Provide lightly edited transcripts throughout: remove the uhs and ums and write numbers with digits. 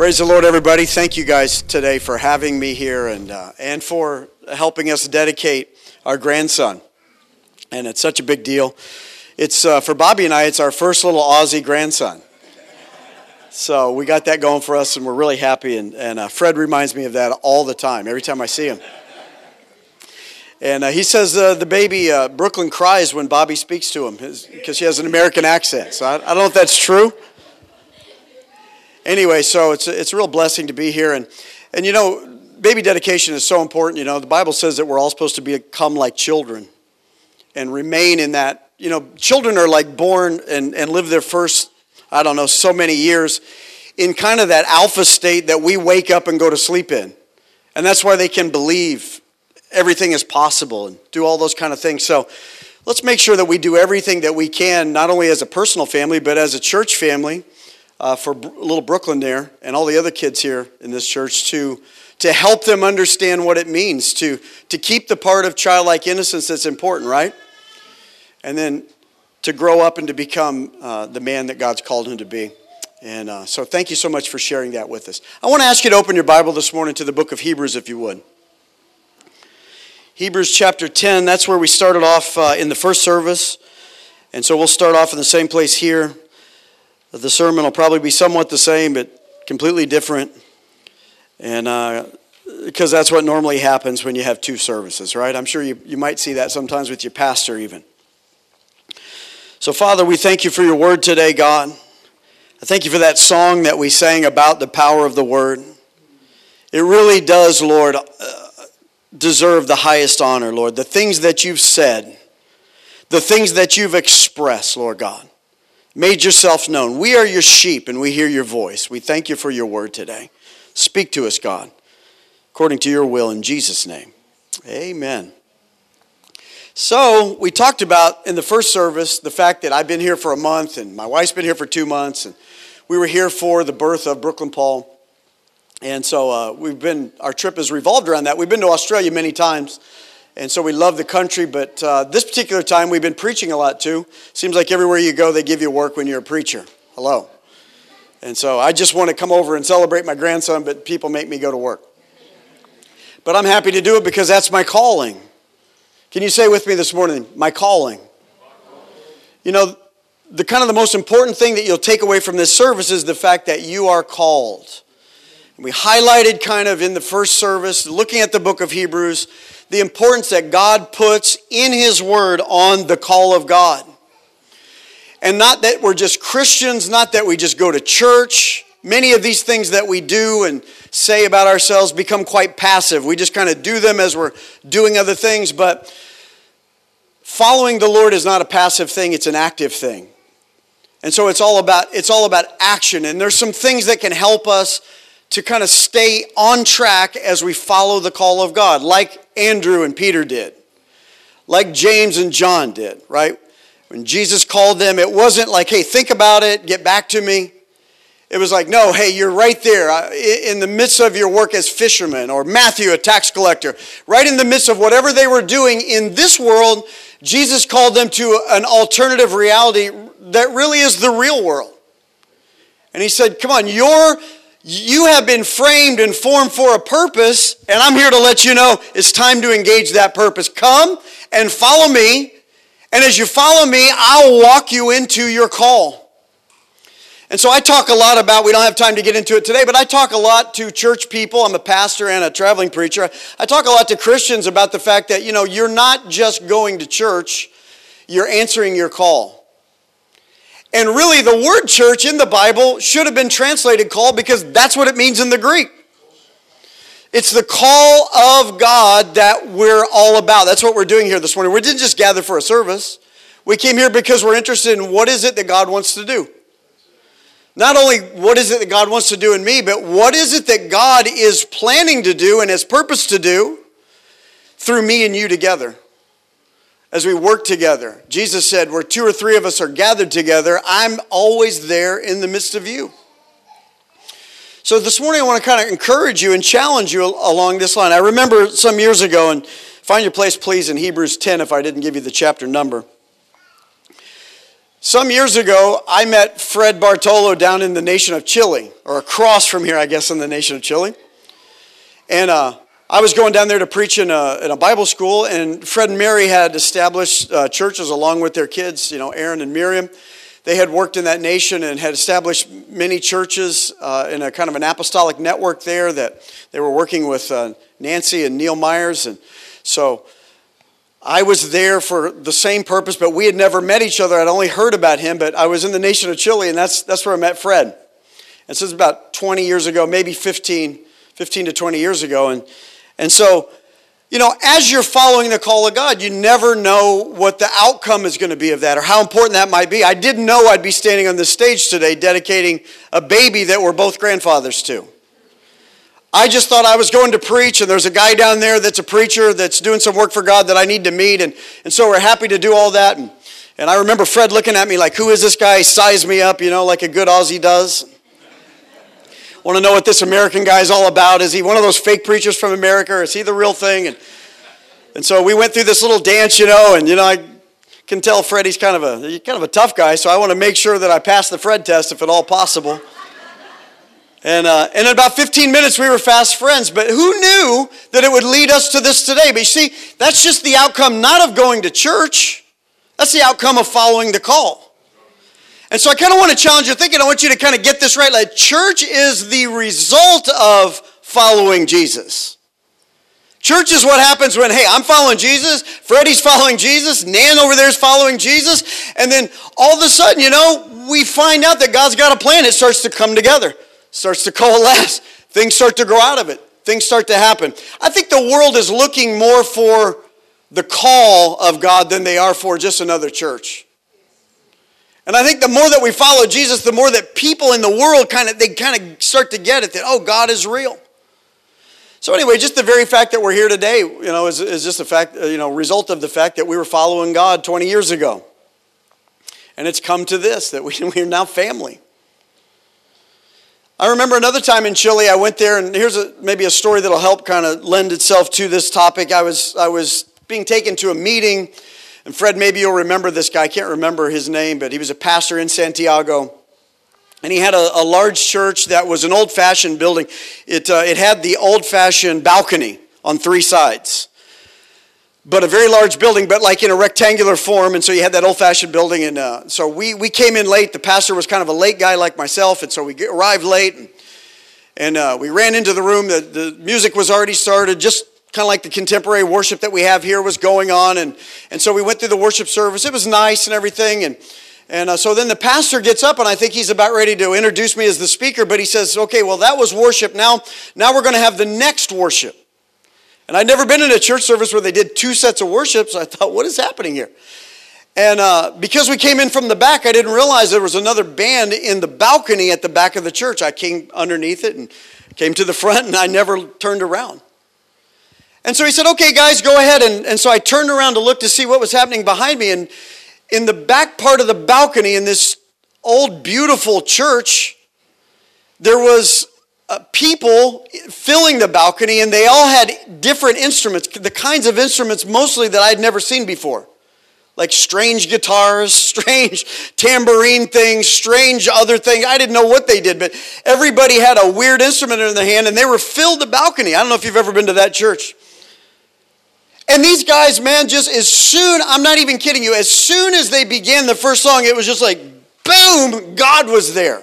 Praise the Lord, everybody. Thank you guys today for having me here and for helping us dedicate our grandson. And it's such a big deal. It's for Bobby and I, it's our first little Aussie grandson. So we got that going for us, and we're really happy. And Fred reminds me of that all the time, every time I see him. And he says the baby, Brooklyn, cries when Bobby speaks to him because she has an American accent. So I don't know if that's true. Anyway, so it's a real blessing to be here. And you know, baby dedication is so important. You know, the Bible says that we're all supposed to become like children and remain in that. You know, children are like born and live their first, I don't know, so many years in kind of that alpha state that we wake up and go to sleep in. And that's why they can believe everything is possible and do all those kind of things. So let's make sure that we do everything that we can, not only as a personal family, but as a church family, for little Brooklyn there and all the other kids here in this church to help them understand what it means to keep the part of childlike innocence that's important, right? And then to grow up and to become the man that God's called him to be. And so thank you so much for sharing that with us. I want to ask you to open your Bible this morning to the book of Hebrews, if you would. Hebrews chapter 10, that's where we started off in the first service. And so we'll start off in the same place here. The sermon will probably be somewhat the same, but completely different. And because that's what normally happens when you have two services, right? I'm sure you might see that sometimes with your pastor even. So, Father, we thank you for your word today, God. I thank you for that song that we sang about the power of the word. It really does, Lord, deserve the highest honor, Lord. The things that you've said, the things that you've expressed, Lord God. Made yourself known. We are your sheep and we hear your voice. We thank you for your word today. Speak to us, God, according to your will in Jesus' name. Amen. So we talked about in the first service the fact that I've been here for a month and my wife's been here for 2 months, and we were here for the birth of Brooklyn Paul. And so our trip has revolved around that. We've been to Australia many times. And so we love the country, but this particular time we've been preaching a lot too. Seems like everywhere you go they give you work when you're a preacher. Hello. And so I just want to come over and celebrate my grandson, but people make me go to work. But I'm happy to do it because that's my calling. Can you say with me this morning, my calling? You know, the most important thing that you'll take away from this service is the fact that you are called. And we highlighted kind of in the first service, looking at the book of Hebrews, the importance that God puts in his word on the call of God. And not that we're just Christians, not that we just go to church. Many of these things that we do and say about ourselves become quite passive. We just kind of do them as we're doing other things. But following the Lord is not a passive thing, it's an active thing. And so it's all about action. And there's some things that can help us to kind of stay on track as we follow the call of God, like Andrew and Peter did, like James and John did, right? When Jesus called them, it wasn't like, hey, think about it, get back to me. It was like, no, hey, you're right there in the midst of your work as fishermen, or Matthew, a tax collector. Right in the midst of whatever they were doing in this world, Jesus called them to an alternative reality that really is the real world. And he said, come on, you have been framed and formed for a purpose, and I'm here to let you know it's time to engage that purpose. Come and follow me, and as you follow me, I'll walk you into your call. And so I talk a lot about, we don't have time to get into it today, but I talk a lot to church people. I'm a pastor and a traveling preacher. I talk a lot to Christians about the fact that, you know, you're not just going to church, you're answering your call. And really, the word church in the Bible should have been translated call because that's what it means in the Greek. It's the call of God that we're all about. That's what we're doing here this morning. We didn't just gather for a service. We came here because we're interested in what is it that God wants to do. Not only what is it that God wants to do in me, but what is it that God is planning to do and has purpose to do through me and you together. As we work together. Jesus said, where 2 or 3 of us are gathered together, I'm always there in the midst of you. So this morning I want to kind of encourage you and challenge you along this line. I remember some years ago, and find your place please in Hebrews 10 if I didn't give you the chapter number. Some years ago, I met Fred Bartolo down in the nation of Chile, or across from here, I guess, in the nation of Chile. And I was going down there to preach in a Bible school, and Fred and Mary had established churches along with their kids, Aaron and Miriam. They had worked in that nation and had established many churches in a kind of an apostolic network there that they were working with Nancy and Neil Myers. And so I was there for the same purpose, but we had never met each other. I'd only heard about him, but I was in the nation of Chile, and that's where I met Fred. And this is about 20 years ago, maybe 15 to 20 years ago. And so, as you're following the call of God, you never know what the outcome is going to be of that or how important that might be. I didn't know I'd be standing on this stage today dedicating a baby that we're both grandfathers to. I just thought I was going to preach, and there's a guy down there that's a preacher that's doing some work for God that I need to meet, and so we're happy to do all that. And I remember Fred looking at me like, who is this guy? He sized me up, like a good Aussie does. Want to know what this American guy is all about? Is he one of those fake preachers from America, or is he the real thing? And so we went through this little dance, and I can tell Fred he's kind of a tough guy, so I want to make sure that I pass the Fred test if at all possible. And in about 15 minutes, we were fast friends. But who knew that it would lead us to this today? But you see, that's just the outcome not of going to church. That's the outcome of following the call. And so I kind of want to challenge your thinking. I want you to kind of get this right. Like, church is the result of following Jesus. Church is what happens when, hey, I'm following Jesus, Freddie's following Jesus, Nan over there is following Jesus. And then all of a sudden, we find out that God's got a plan. It starts to come together. Starts to coalesce. Things start to grow out of it. Things start to happen. I think the world is looking more for the call of God than they are for just another church. And I think the more that we follow Jesus, the more that people in the world kind of start to get it, that, oh, God is real. So anyway, just the very fact that we're here today, is just a fact, result of the fact that we were following God 20 years ago. And it's come to this, that we're now family. I remember another time in Chile, I went there, and here's maybe a story that'll help kind of lend itself to this topic. I was being taken to a meeting, and Fred, maybe you'll remember this guy. I can't remember his name, but he was a pastor in Santiago. And he had a large church that was an old-fashioned building. It had the old-fashioned balcony on three sides. But a very large building, but like in a rectangular form. And so you had that old-fashioned building. And so we came in late. The pastor was kind of a late guy like myself. And so we arrived late. And we ran into the room. The music was already started. Just kind of like the contemporary worship that we have here was going on. And so we went through the worship service. It was nice and everything. And so then the pastor gets up, and I think he's about ready to introduce me as the speaker. But he says, okay, well, that was worship. Now we're going to have the next worship. And I'd never been in a church service where they did two sets of worship, so I thought, what is happening here? And because we came in from the back, I didn't realize there was another band in the balcony at the back of the church. I came underneath it and came to the front, and I never turned around. And so he said, okay, guys, go ahead. And so I turned around to look to see what was happening behind me. And in the back part of the balcony in this old, beautiful church, there was people filling the balcony, and they all had different instruments, the kinds of instruments mostly that I'd never seen before. Like strange guitars, strange tambourine things, strange other things. I didn't know what they did, but everybody had a weird instrument in their hand, and they were filled the balcony. I don't know if you've ever been to that church. And these guys, man, just as soon, I'm not even kidding you, as soon as they began the first song, it was just like, boom, God was there.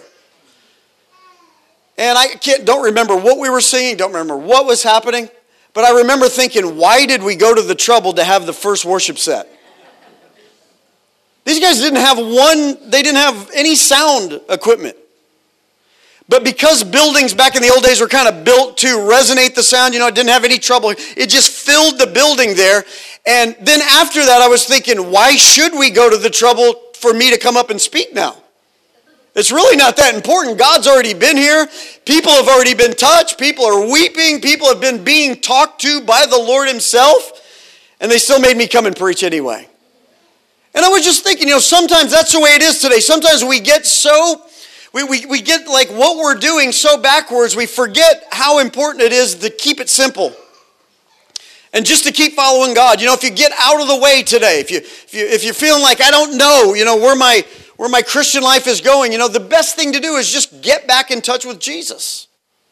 And I don't remember what we were singing, don't remember what was happening, but I remember thinking, why did we go to the trouble to have the first worship set? These guys didn't have any sound equipment. But because buildings back in the old days were kind of built to resonate the sound, it didn't have any trouble. It just filled the building there. And then after that, I was thinking, why should we go to the trouble for me to come up and speak now? It's really not that important. God's already been here. People have already been touched. People are weeping. People have been being talked to by the Lord himself. And they still made me come and preach anyway. And I was just thinking, sometimes that's the way it is today. Sometimes we get we get like what we're doing so backwards, we forget how important it is to keep it simple. And just to keep following God. If you get out of the way today, if you're feeling like I don't know, where where my Christian life is going, the best thing to do is just get back in touch with Jesus.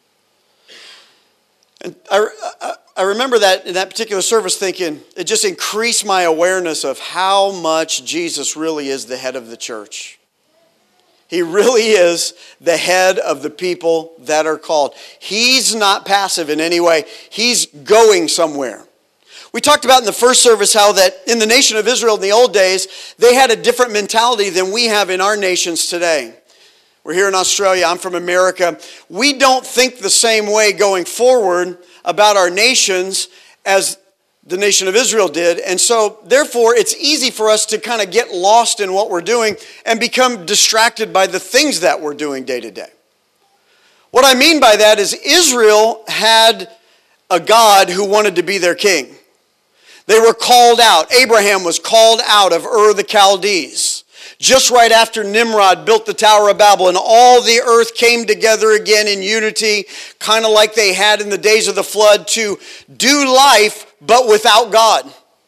And I remember that in that particular service thinking, it just increased my awareness of how much Jesus really is the head of the church. He really is the head of the people that are called. He's not passive in any way. He's going somewhere. We talked about in the first service how that in the nation of Israel in the old days, they had a different mentality than we have in our nations today. We're here in Australia. I'm from America. We don't think the same way going forward about our nations as the nation of Israel did. And so, therefore, it's easy for us to kind of get lost in what we're doing and become distracted by the things that we're doing day to day. What I mean by that is Israel had a God who wanted to be their king. They were called out. Abraham was called out of Ur the Chaldees, just right after Nimrod built the Tower of Babel, and all the earth came together again in unity, kind of like they had in the days of the flood, to do life, but without God.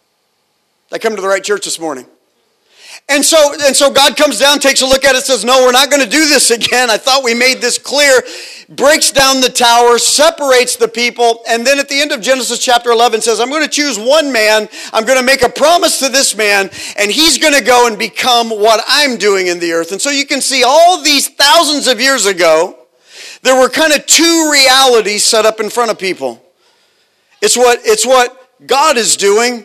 I come to the right church this morning. And so God comes down, takes a look at it, says, no, we're not going to do this again. I thought we made this clear. Breaks down the tower, separates the people, and then at the end of Genesis chapter 11 says, I'm going to choose one man, I'm going to make a promise to this man, and he's going to go and become what I'm doing in the earth. And so you can see all these thousands of years ago, there were kind of two realities set up in front of people. It's what God is doing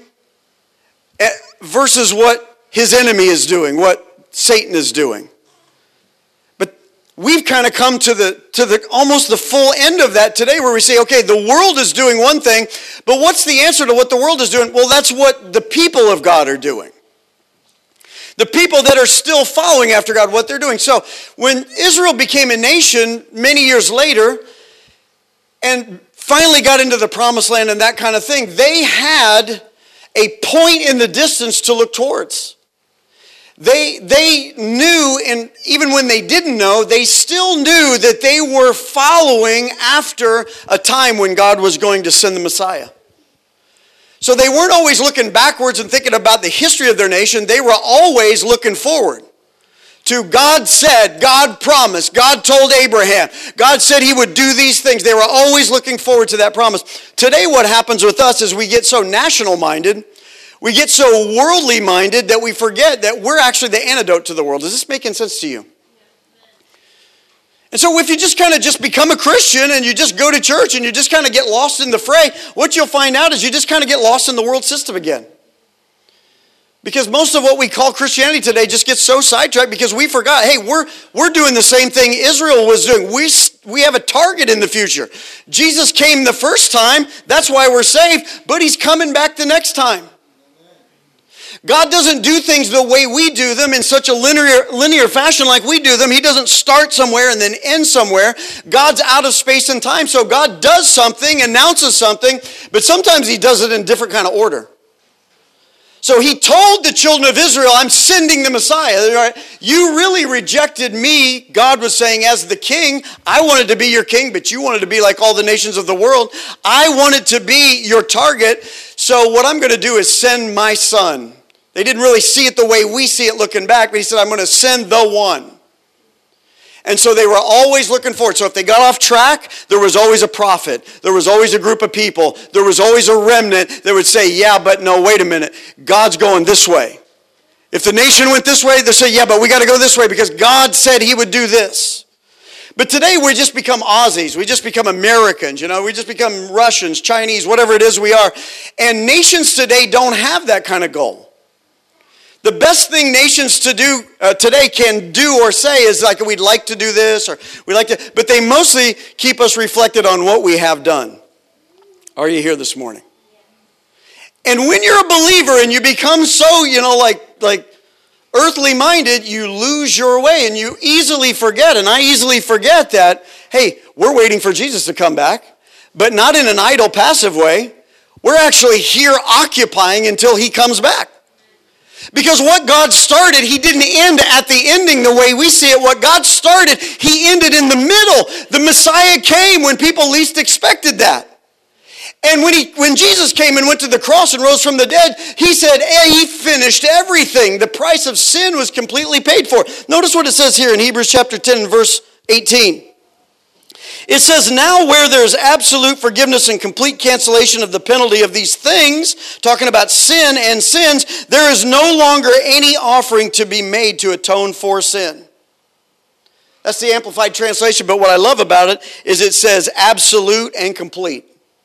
versus what his enemy is doing, what Satan is doing. But we've kind of come to the almost the full end of that today, where we say, okay, the world is doing one thing, but what's the answer to what the world is doing? Well, that's what the people of God are doing. The people that are still following after God, what they're doing. So when Israel became a nation many years later and finally got into the promised land and that kind of thing, they had a point in the distance to look towards. They knew, and even when they didn't know, they still knew that they were following after a time when God was going to send the Messiah. So they weren't always looking backwards and thinking about the history of their nation. They were always looking forward to God said, God promised, God told Abraham, God said he would do these things. They were always looking forward to that promise. Today what happens with us is we get so national-minded, we get so worldly minded that we forget that we're actually the antidote to the world. Is this making sense to you? And so if you just kind of just become a Christian and you just go to church and you just kind of get lost in the fray, what you'll find out is you just kind of get lost in the world system again. Because most of what we call Christianity today just gets so sidetracked because we forgot, hey, we're doing the same thing Israel was doing. We have a target in the future. Jesus came the first time, that's why we're saved, but he's coming back the next time. God doesn't do things the way we do them in such a linear fashion like we do them. He doesn't start somewhere and then end somewhere. God's out of space and time. So God does something, announces something, but sometimes he does it in different kind of order. So he told the children of Israel, I'm sending the Messiah. You really rejected me, God was saying, as the king. I wanted to be your king, but you wanted to be like all the nations of the world. I wanted to be your target. So what I'm going to do is send my son. They didn't really see it the way we see it looking back, but he said, I'm going to send the one. And so they were always looking forward. So if they got off track, there was always a prophet. There was always a group of people. There was always a remnant that would say, yeah, but no, wait a minute. God's going this way. If the nation went this way, they'll say, yeah, but we got to go this way because God said he would do this. But today we just become Aussies. We just become Americans, we just become Russians, Chinese, whatever it is we are. And nations today don't have that kind of goal. The best thing nations today can do or say is like, we'd like to do this, or we like to, but they mostly keep us reflected on what we have done. Are you here this morning? And when you're a believer and you become so, like earthly minded, you lose your way and you easily forget. And I easily forget that, hey, we're waiting for Jesus to come back, but not in an idle, passive way. We're actually here occupying until he comes back. Because what God started, he didn't end at the ending the way we see it. What God started, he ended in the middle. The Messiah came when people least expected that. And when Jesus came and went to the cross and rose from the dead, he said, hey, he finished everything. The price of sin was completely paid for. Notice what it says here in Hebrews chapter 10 and verse 18. It says, now where there's absolute forgiveness and complete cancellation of the penalty of these things, talking about sin and sins, there is no longer any offering to be made to atone for sin. That's the Amplified Translation, but what I love about it is it says absolute and complete.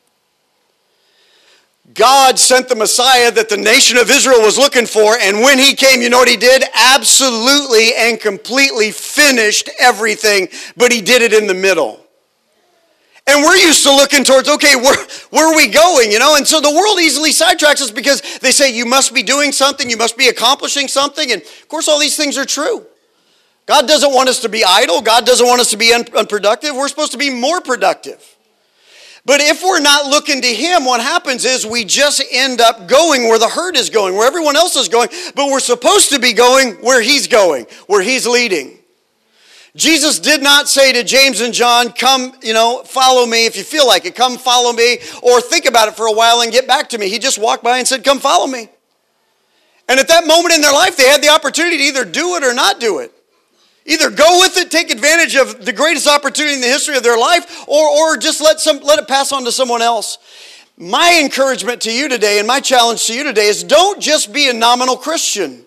God sent the Messiah that the nation of Israel was looking for, and when he came, you know what he did? Absolutely and completely finished everything, but he did it in the middle. And we're used to looking towards, okay, where are we going, you know? And so the world easily sidetracks us because they say you must be doing something, you must be accomplishing something, and of course all these things are true. God doesn't want us to be idle. God doesn't want us to be unproductive. We're supposed to be more productive. But if we're not looking to him, what happens is we just end up going where the herd is going, where everyone else is going, but we're supposed to be going where he's going, where he's leading. Jesus did not say to James and John, come, follow me if you feel like it. Come follow me, or think about it for a while and get back to me. He just walked by and said, come follow me. And at that moment in their life, they had the opportunity to either do it or not do it. Either go with it, take advantage of the greatest opportunity in the history of their life, or just let it pass on to someone else. My encouragement to you today and my challenge to you today is don't just be a nominal Christian.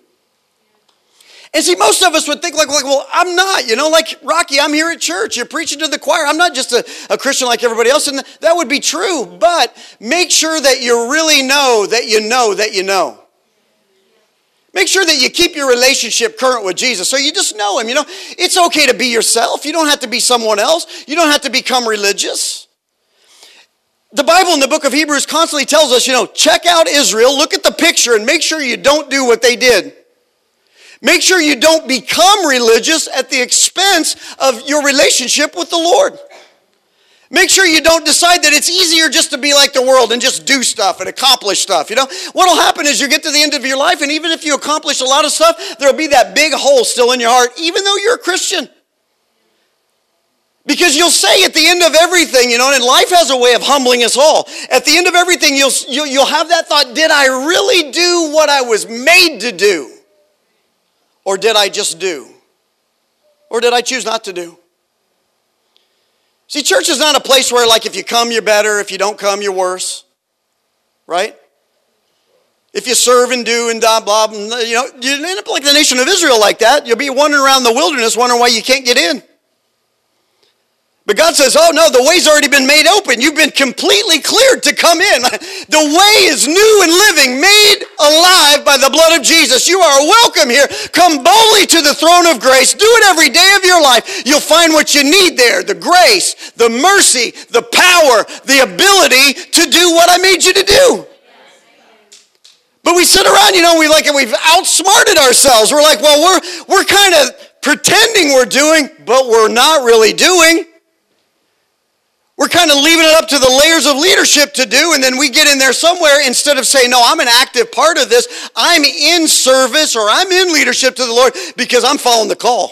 And see, most of us would think well, I'm not, like Rocky, I'm here at church. You're preaching to the choir. I'm not just a Christian like everybody else. And that would be true, but make sure that you really know that you know that you know. Make sure that you keep your relationship current with Jesus so you just know him. It's okay to be yourself. You don't have to be someone else. You don't have to become religious. The Bible in the book of Hebrews constantly tells us, check out Israel, look at the picture, and make sure you don't do what they did. Make sure you don't become religious at the expense of your relationship with the Lord. Make sure you don't decide that it's easier just to be like the world and just do stuff and accomplish stuff. What will happen is you get to the end of your life, and even if you accomplish a lot of stuff, there'll be that big hole still in your heart, even though you're a Christian. Because you'll say at the end of everything, and life has a way of humbling us all. At the end of everything, you'll have that thought, did I really do what I was made to do? Or did I just do? Or did I choose not to do? See, church is not a place where, if you come, you're better. If you don't come, you're worse. Right? If you serve and do and blah, blah, blah, you end up like the nation of Israel like that. You'll be wandering around the wilderness wondering why you can't get in. But God says, oh no, the way's already been made open. You've been completely cleared to come in. The way is new and living, made alive by the blood of Jesus. You are welcome here. Come boldly to the throne of grace. Do it every day of your life. You'll find what you need there. The grace, the mercy, the power, the ability to do what I made you to do. But we sit around, we've outsmarted ourselves. We're like, well, we're kind of pretending we're doing, but we're not really doing. We're kind of leaving it up to the layers of leadership to do, and then we get in there somewhere instead of saying, no, I'm an active part of this. I'm in service or I'm in leadership to the Lord because I'm following the call.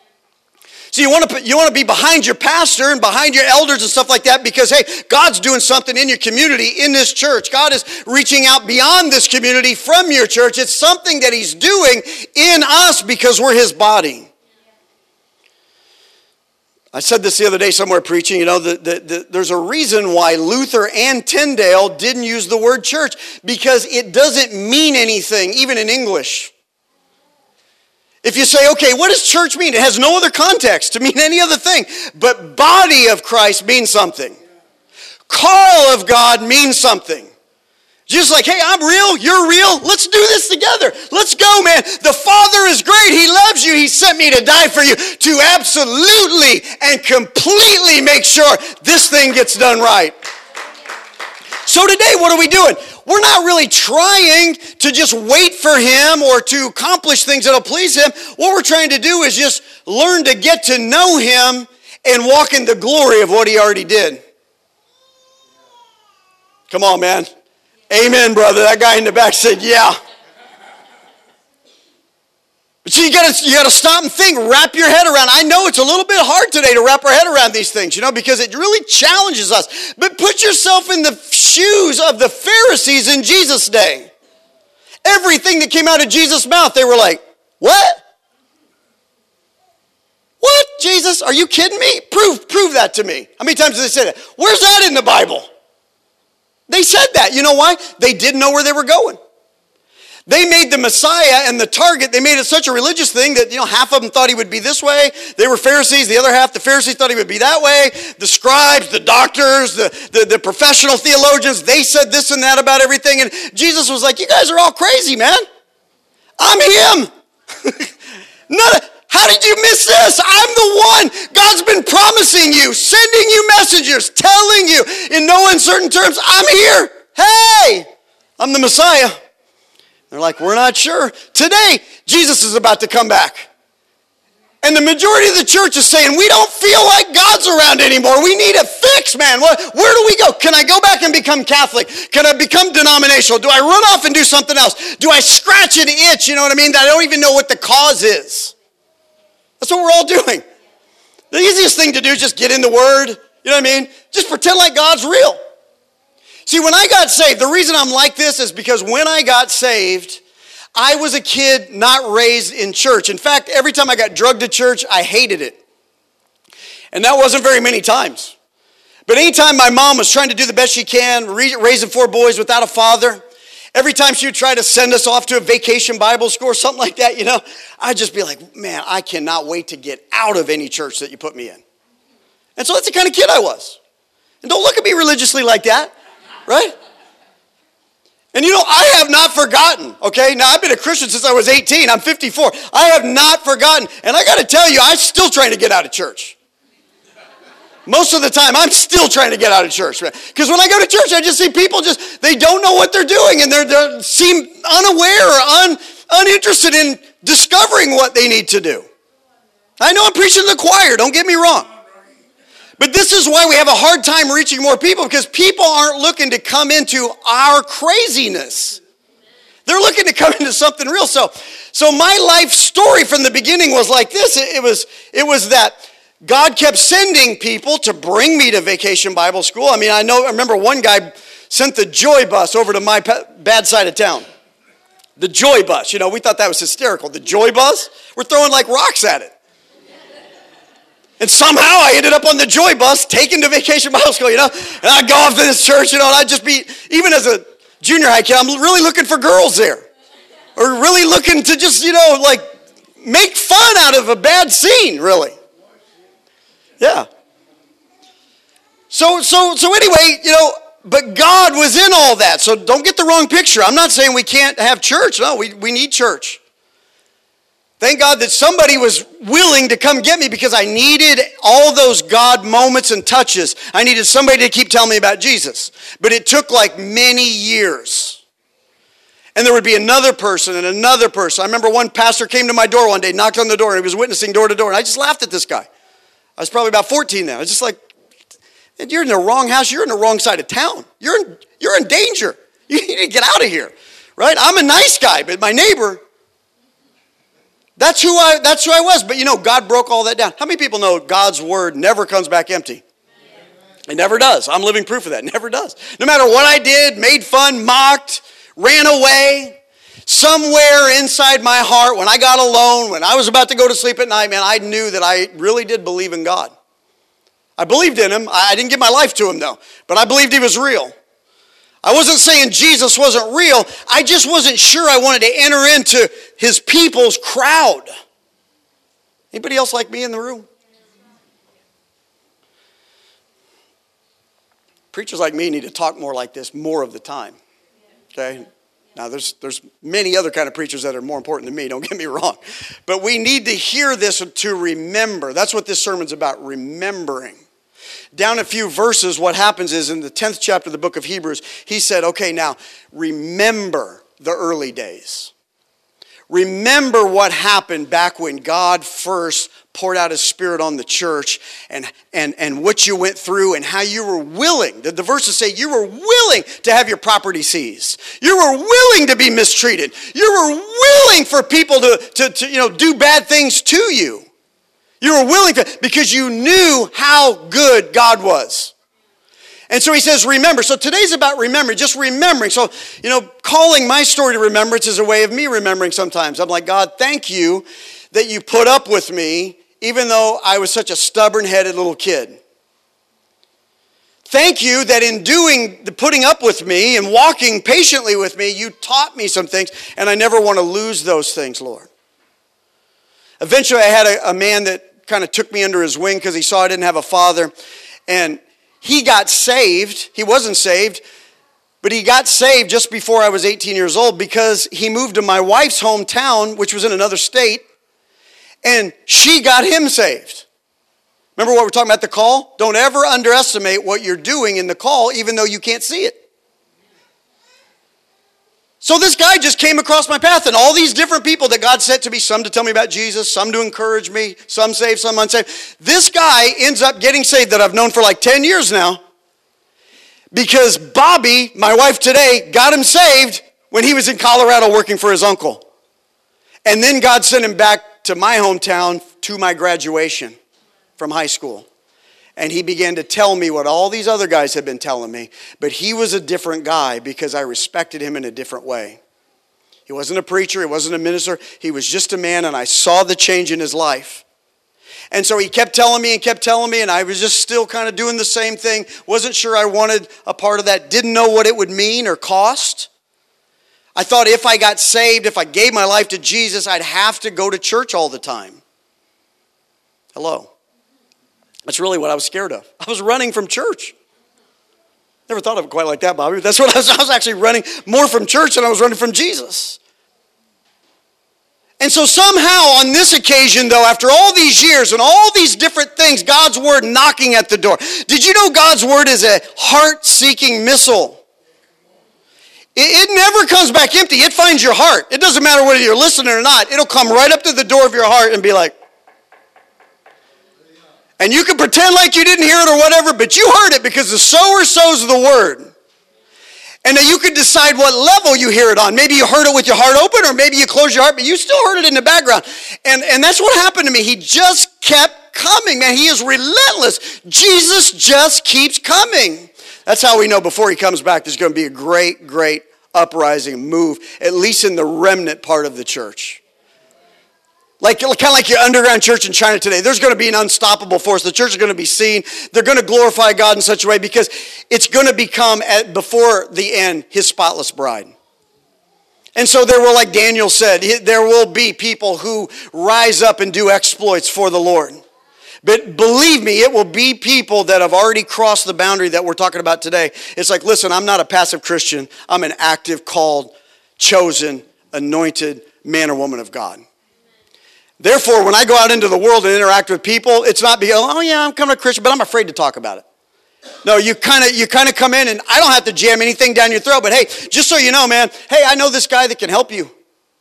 So you want to be behind your pastor and behind your elders and stuff like that because, hey, God's doing something in your community, in this church. God is reaching out beyond this community from your church. It's something that he's doing in us because we're his body. I said this the other day somewhere preaching, there's a reason why Luther and Tyndale didn't use the word church because it doesn't mean anything, even in English. If you say, okay, what does church mean? It has no other context to mean any other thing, but body of Christ means something. Call of God means something. Just like, hey, I'm real, you're real, let's do this together. Let's go, man. The Father is great. He loves you. He sent me to die for you to absolutely and completely make sure this thing gets done right. So today, what are we doing? We're not really trying to just wait for him or to accomplish things that'll please him. What we're trying to do is just learn to get to know him and walk in the glory of what he already did. Come on, man. Amen, brother. That guy in the back said, yeah. But you gotta stop and think, wrap your head around. I know it's a little bit hard today to wrap our head around these things, because it really challenges us. But put yourself in the shoes of the Pharisees in Jesus' day. Everything that came out of Jesus' mouth, they were like, what? What, Jesus? Are you kidding me? Prove that to me. How many times did they say that? Where's that in the Bible? They said that. You know why? They didn't know where they were going. They made the Messiah and the target, they made it such a religious thing that, half of them thought he would be this way. They were Pharisees. The other half, the Pharisees, thought he would be that way. The scribes, the doctors, the professional theologians, they said this and that about everything. And Jesus was like, you guys are all crazy, man. I'm him. How did you miss this? I'm the one. God's been promising you, sending you messengers, telling you in no uncertain terms, I'm here. Hey, I'm the Messiah. They're like, we're not sure. Today, Jesus is about to come back. And the majority of the church is saying, we don't feel like God's around anymore. We need a fix, man. Where do we go? Can I go back and become Catholic? Can I become denominational? Do I run off and do something else? Do I scratch an itch, that I don't even know what the cause is? That's what we're all doing. The easiest thing to do is just get in the Word. Just pretend like God's real. See, when I got saved, the reason I'm like this is because when I got saved, I was a kid not raised in church. In fact, every time I got drugged to church, I hated it. And that wasn't very many times. But anytime my mom was trying to do the best she can, raising 4 boys without a father, every time she would try to send us off to a vacation Bible school or something like that, I'd just be like, man, I cannot wait to get out of any church that you put me in. And so that's the kind of kid I was. And don't look at me religiously like that. Right? And I have not forgotten, okay? Now, I've been a Christian since I was 18. I'm 54. I have not forgotten. And I got to tell you, I'm still trying to get out of church. Most of the time, I'm still trying to get out of church. Because when I go to church, I just see people they don't know what they're doing. And they seem unaware or uninterested in discovering what they need to do. I know I'm preaching to the choir. Don't get me wrong. But this is why we have a hard time reaching more people, because people aren't looking to come into our craziness. They're looking to come into something real. So my life story from the beginning was like this. It was that God kept sending people to bring me to Vacation Bible School. I remember one guy sent the Joy Bus over to my bad side of town. The Joy Bus, we thought that was hysterical. The Joy Bus, we're throwing like rocks at it. And somehow I ended up on the Joy Bus, taken to Vacation Bible School, and I'd go off to this church, and I'd just be, even as a junior high kid, I'm really looking for girls there. Or really looking to just, make fun out of a bad scene, really. Yeah. So anyway, but God was in all that. So don't get the wrong picture. I'm not saying we can't have church. No, we need church. Thank God that somebody was willing to come get me, because I needed all those God moments and touches. I needed somebody to keep telling me about Jesus. But it took like many years. And there would be another person and another person. I remember one pastor came to my door one day, knocked on the door, and he was witnessing door to door. And I just laughed at this guy. I was probably about 14 then. I was just like, you're in the wrong house. You're in the wrong side of town. You're in danger. You need to get out of here. Right? I'm a nice guy, but my neighbor... That's who I was. But God broke all that down. How many people know God's word never comes back empty? It never does. I'm living proof of that. It never does. No matter what I did, made fun, mocked, ran away, somewhere inside my heart, when I got alone, when I was about to go to sleep at night, man, I knew that I really did believe in God. I believed in him. I didn't give my life to him, though. But I believed he was real. I wasn't saying Jesus wasn't real. I just wasn't sure I wanted to enter into his people's crowd. Anybody else like me in the room? Preachers like me need to talk more like this more of the time. Okay? Now, there's many other kind of preachers that are more important than me, don't get me wrong. But we need to hear this to remember. That's what this sermon's about, remembering. Down a few verses, what happens is in the 10th chapter of the book of Hebrews, he said, okay, now remember the early days. remember what happened back when God first poured out his Spirit on the church and what you went through and how you were willing. The verses say you were willing to have your property seized. You were willing to be mistreated. You were willing for people to do bad things to you. You were willing to, because you knew how good God was. And so he says, remember. So today's about remembering, just remembering. So, calling my story to remembrance is a way of me remembering sometimes. I'm like, God, thank you that you put up with me, even though I was such a stubborn-headed little kid. Thank you that in doing the putting up with me and walking patiently with me, you taught me some things, and I never want to lose those things, Lord. Eventually, I had a man that kind of took me under his wing because he saw I didn't have a father, and he got saved. He wasn't saved, but he got saved just before I was 18 years old because he moved to my wife's hometown, which was in another state, and she got him saved. Remember what we're talking about, the call? Don't ever underestimate what you're doing in the call, even though you can't see it. So this guy just came across my path, and all these different people that God sent to me, some to tell me about Jesus, some to encourage me, some saved, some unsaved. This guy ends up getting saved that I've known for like 10 years now because Bobby, my wife today, got him saved when he was in Colorado working for his uncle. And then God sent him back to my hometown to my graduation from high school. And he began to tell me what all these other guys had been telling me. But he was a different guy because I respected him in a different way. He wasn't a preacher. He wasn't a minister. He was just a man, and I saw the change in his life. And so he kept telling me, and I was just still kind of doing the same thing. Wasn't sure I wanted a part of that. Didn't know what it would mean or cost. I thought if I got saved, if I gave my life to Jesus, I'd have to go to church all the time. Hello. That's really what I was scared of. I was running from church. Never thought of it quite like that, Bobby. That's what I was actually running more from church than I was running from Jesus. And so somehow on this occasion, though, after all these years and all these different things, God's word knocking at the door. Did you know God's word is a heart-seeking missile? It never comes back empty. It finds your heart. It doesn't matter whether you're listening or not. It'll come right up to the door of your heart and be like, and you can pretend like you didn't hear it or whatever, but you heard it because the sower sows the word. And then you can decide what level you hear it on. Maybe you heard it with your heart open, or maybe you closed your heart, but you still heard it in the background. And that's what happened to me. He just kept coming, man. He is relentless. Jesus just keeps coming. That's how we know before he comes back, there's going to be a great, great uprising move, at least in the remnant part of the church. Kind of like your underground church in China today. There's going to be an unstoppable force. The church is going to be seen. They're going to glorify God in such a way because it's going to become, before the end, his spotless bride. And so there will, like Daniel said, there will be people who rise up and do exploits for the Lord. But believe me, it will be people that have already crossed the boundary that we're talking about today. It's like, listen, I'm not a passive Christian. I'm an active, called, chosen, anointed man or woman of God. Therefore, when I go out into the world and interact with people, it's not because, oh yeah, I'm coming to Christian, but I'm afraid to talk about it. No, you kind of come in, and I don't have to jam anything down your throat, but hey, just so you know, man, hey, I know this guy that can help you.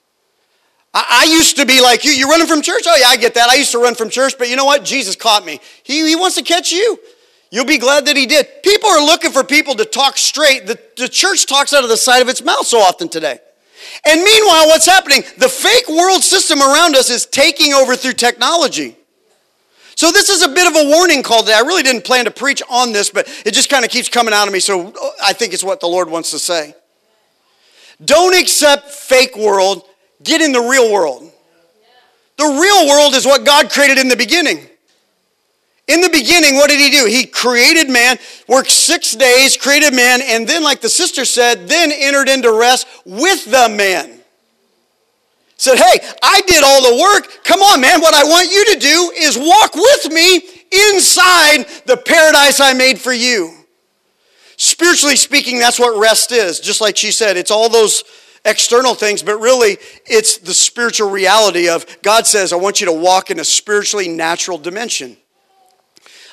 I used to be like you. You're running from church? Oh yeah, I get that. I used to run from church, but you know what? Jesus caught me. He wants to catch you. You'll be glad that he did. People are looking for people to talk straight. The church talks out of the side of its mouth so often today. And meanwhile, what's happening? The fake world system around us is taking over through technology. So this is a bit of a warning call today. I really didn't plan to preach on this, but it just kind of keeps coming out of me, so I think it's what the Lord wants to say. Don't accept fake world. Get in the real world. The real world is what God created in the beginning. In the beginning, what did he do? He created man, worked 6 days, created man, and then, like the sister said, then entered into rest with the man. Said, hey, I did all the work. Come on, man. What I want you to do is walk with me inside the paradise I made for you. Spiritually speaking, that's what rest is. Just like she said, it's all those external things, but really it's the spiritual reality of God says, I want you to walk in a spiritually natural dimension.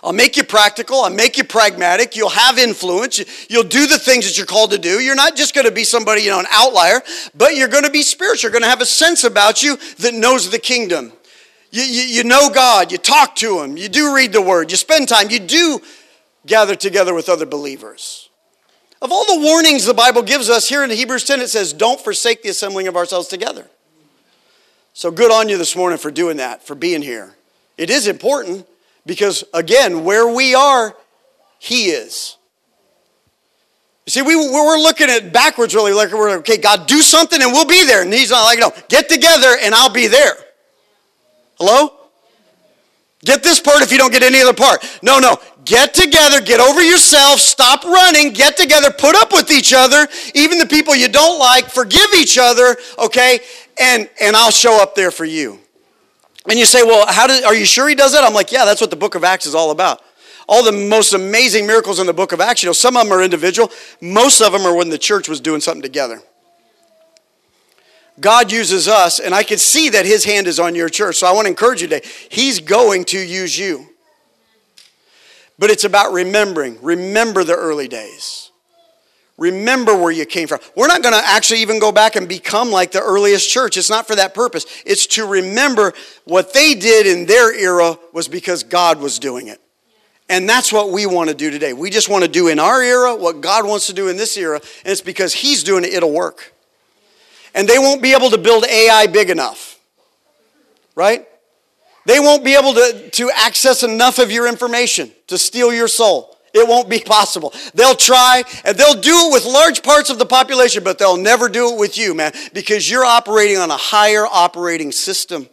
I'll make you practical. I'll make you pragmatic. You'll have influence. You'll do the things that you're called to do. You're not just going to be somebody, an outlier, but you're going to be spiritual. You're going to have a sense about you that knows the kingdom. You know God. You talk to him. You do read the word. You spend time. You do gather together with other believers. Of all the warnings the Bible gives us, here in Hebrews 10 it says, don't forsake the assembling of ourselves together. So good on you this morning for doing that, for being here. It is important because, again, where we are, he is. You see, we're looking at backwards really. Like we're okay, God, do something and we'll be there. And he's not like, no, get together and I'll be there. Hello? Get this part if you don't get any other part. No. Get together, get over yourself, stop running, get together, put up with each other, even the people you don't like, forgive each other, okay? And I'll show up there for you. And you say, well, are you sure he does that? I'm like, yeah, that's what the book of Acts is all about. All the most amazing miracles in the book of Acts, some of them are individual. Most of them are when the church was doing something together. God uses us, and I can see that his hand is on your church. So I want to encourage you today. He's going to use you. But it's about remembering. Remember the early days. Remember where you came from. We're not going to actually even go back and become like the earliest church. It's not for that purpose. It's to remember what they did in their era was because God was doing it. And that's what we want to do today. We just want to do in our era what God wants to do in this era. And it's because he's doing it, it'll work. And they won't be able to build AI big enough. Right? They won't be able to access enough of your information to steal your soul. It won't be possible. They'll try, and they'll do it with large parts of the population, but they'll never do it with you, man, because you're operating on a higher operating system.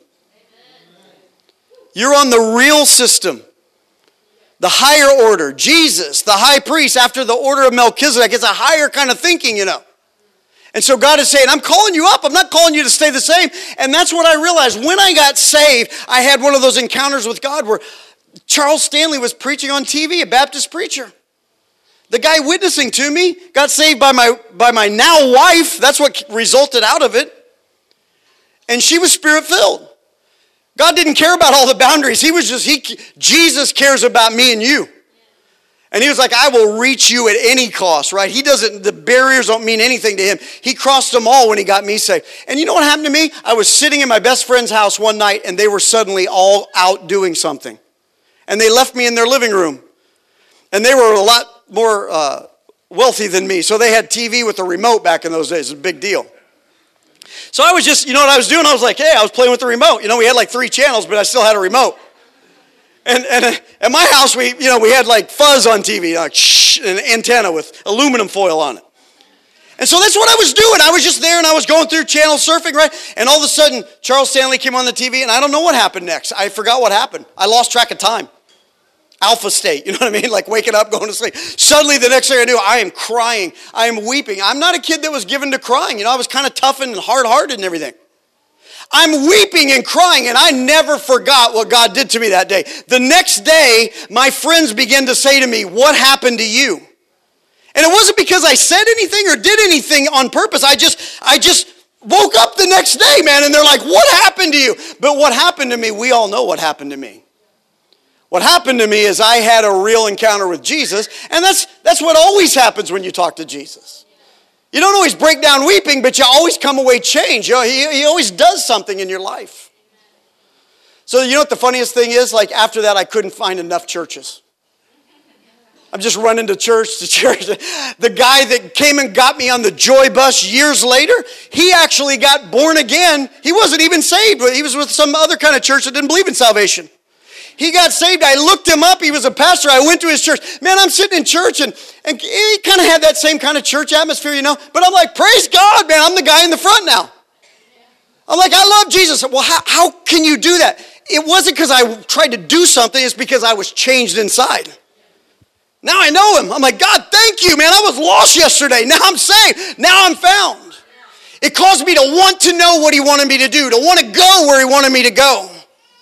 You're on the real system. The higher order. Jesus, the high priest, after the order of Melchizedek, it's a higher kind of thinking, And so God is saying, I'm calling you up. I'm not calling you to stay the same. And that's what I realized. When I got saved, I had one of those encounters with God where Charles Stanley was preaching on TV, a Baptist preacher. The guy witnessing to me got saved by my now wife. That's what resulted out of it. And she was spirit-filled. God didn't care about all the boundaries. Jesus cares about me and you. And he was like, I will reach you at any cost, right? The barriers don't mean anything to him. He crossed them all when he got me saved. And you know what happened to me? I was sitting in my best friend's house one night and they were suddenly all out doing something. And they left me in their living room. And they were a lot more wealthy than me. So they had TV with a remote back in those days. It was a big deal. So I was just, what I was doing? I was like, hey, I was playing with the remote. We had like 3 channels, but I still had a remote. And at my house, we had like fuzz on TV, like an antenna with aluminum foil on it. And so that's what I was doing. I was just there and I was going through channel surfing, right? And all of a sudden, Charles Stanley came on the TV and I don't know what happened next. I forgot what happened. I lost track of time. Alpha state, you know what I mean? Like waking up, going to sleep. Suddenly the next thing I knew, I am crying. I am weeping. I'm not a kid that was given to crying. I was kind of tough and hard-hearted and everything. I'm weeping and crying, and I never forgot what God did to me that day. The next day, my friends began to say to me, what happened to you? And it wasn't because I said anything or did anything on purpose. I just woke up the next day, man, and they're like, what happened to you? But what happened to me, we all know what happened to me. What happened to me is I had a real encounter with Jesus, and that's what always happens when you talk to Jesus. You don't always break down weeping, but you always come away changed. He always does something in your life. So you know what the funniest thing is? Like after that, I couldn't find enough churches. I'm just running to church to church. The guy that came and got me on the Joy Bus years later, he actually got born again. He wasn't even saved. He was with some other kind of church that didn't believe in salvation. He got saved. I looked him up. He was a pastor. I went to his church. Man, I'm sitting in church, and he kind of had that same kind of church atmosphere, But I'm like, praise God, man. I'm the guy in the front now. I'm like, I love Jesus. Well, how can you do that? It wasn't because I tried to do something. It's because I was changed inside. Now I know him. I'm like, God, thank you, man. I was lost yesterday. Now I'm saved. Now I'm found. It caused me to want to know what he wanted me to do, to want to go where he wanted me to go.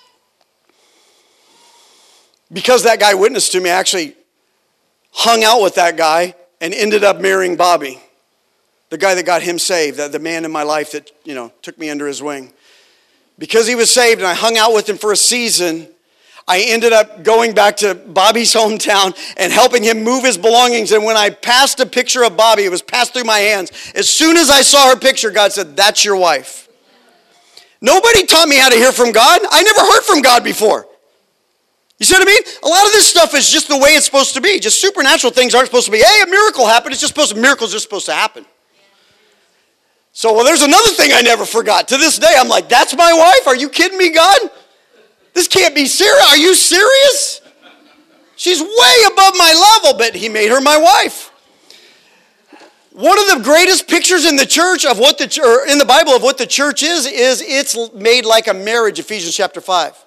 Because that guy witnessed to me, I actually hung out with that guy and ended up marrying Bobby, the guy that got him saved, the man in my life that, took me under his wing. Because he was saved and I hung out with him for a season, I ended up going back to Bobby's hometown and helping him move his belongings. And when I passed a picture of Bobby, it was passed through my hands. As soon as I saw her picture, God said, that's your wife. Nobody taught me how to hear from God. I never heard from God before. You see what I mean? A lot of this stuff is just the way it's supposed to be. Just supernatural things aren't supposed to be, hey, a miracle happened. It's just miracles are supposed to happen. So, well, there's another thing I never forgot. To this day, I'm like, that's my wife? Are you kidding me, God? This can't be serious. Are you serious? She's way above my level, but he made her my wife. One of the greatest pictures in the church of what in the Bible of what the church is it's made like a marriage, Ephesians chapter 5.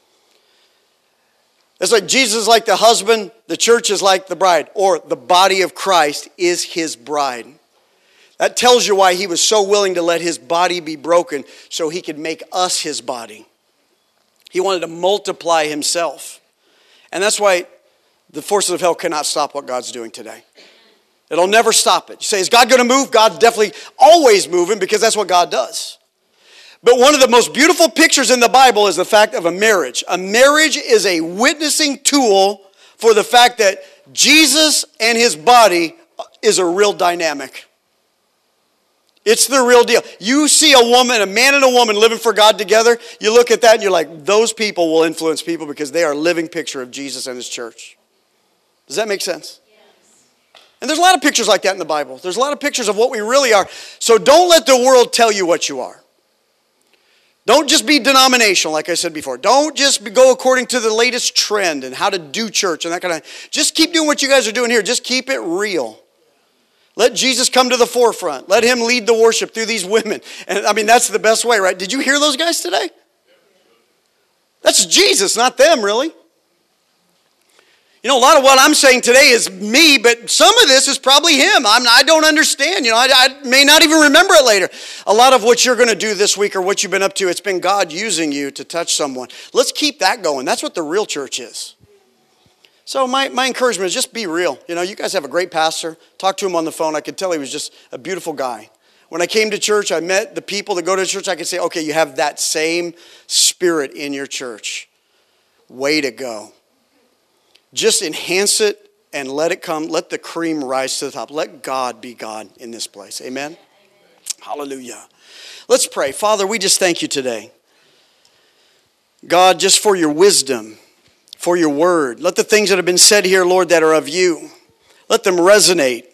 It's like Jesus is like the husband, the church is like the bride, or the body of Christ is his bride. That tells you why he was so willing to let his body be broken so he could make us his body. He wanted to multiply himself. And that's why the forces of hell cannot stop what God's doing today. It'll never stop it. You say, is God going to move? God's definitely always moving because that's what God does. But one of the most beautiful pictures in the Bible is the fact of a marriage. A marriage is a witnessing tool for the fact that Jesus and his body is a real dynamic. It's the real deal. You see a man and a woman living for God together, you look at that and you're like, those people will influence people because they are a living picture of Jesus and his church. Does that make sense? Yes. And there's a lot of pictures like that in the Bible. There's a lot of pictures of what we really are. So don't let the world tell you what you are. Don't just be denominational, like I said before. Don't just go according to the latest trend and how to do church and that kind of. Just keep doing what you guys are doing here. Just keep it real. Let Jesus come to the forefront. Let him lead the worship through these women. And I mean, that's the best way, right? Did you hear those guys today? That's Jesus, not them, really. You know, a lot of what I'm saying today is me, but some of this is probably him. I don't understand. You know, I may not even remember it later. A lot of what you're going to do this week or what you've been up to, it's been God using you to touch someone. Let's keep that going. That's what the real church is. So my encouragement is just be real. You know, you guys have a great pastor. Talked to him on the phone. I could tell he was just a beautiful guy. When I came to church, I met the people that go to church. I could say, okay, you have that same spirit in your church. Way to go. Just enhance it and let it come. Let the cream rise to the top. Let God be God in this place. Amen? Amen. Hallelujah. Let's pray. Father, we just thank you today. God, just for your wisdom, for your word. Let the things that have been said here, Lord, that are of you, let them resonate.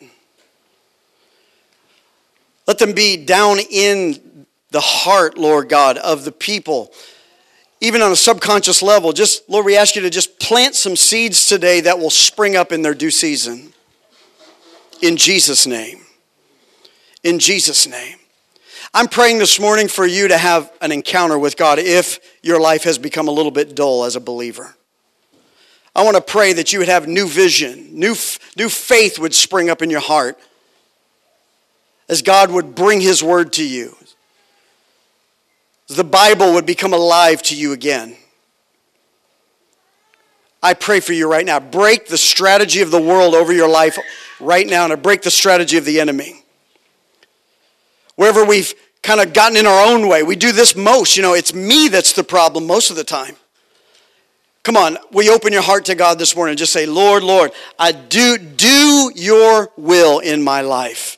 Let them be down in the heart, Lord God, of the people. Even on a subconscious level, just, Lord, we ask you to just plant some seeds today that will spring up in their due season. In Jesus' name. In Jesus' name. I'm praying this morning for you to have an encounter with God if your life has become a little bit dull as a believer. I want to pray that you would have new vision, new faith would spring up in your heart as God would bring his word to you. The Bible would become alive to you again. I pray for you right now. Break the strategy of the world over your life right now, and break the strategy of the enemy. Wherever we've kind of gotten in our own way, we do this most. You know, it's me that's the problem most of the time. Come on, will you open your heart to God this morning and just say, Lord, Lord, I do your will in my life.